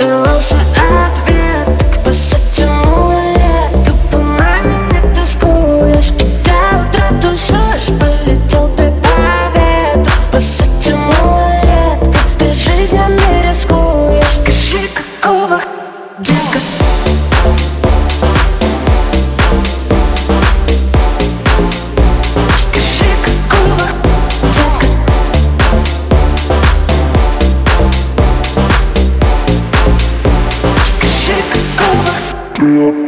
Рвался ответ, так по сути малолетка. По маме не тоскуешь и до утра тусуешь. Полетел ты по ветру, по сути малолетка. Ты жизнью не рискуешь. Скажи, какого детка? Yeah.